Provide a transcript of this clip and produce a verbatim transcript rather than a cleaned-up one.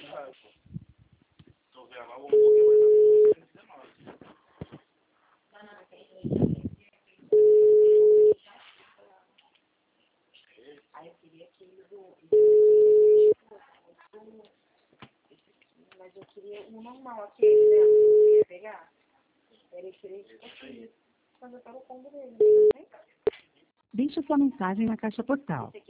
Tô vendo lá o hambúrguer vai dar Aí eu queria aquele do... Mas eu queria um normal, aquele, né? Eu ia pegar. Ele queria aqui. Mas eu tava com dele, não tem? Deixe sua mensagem na caixa postal.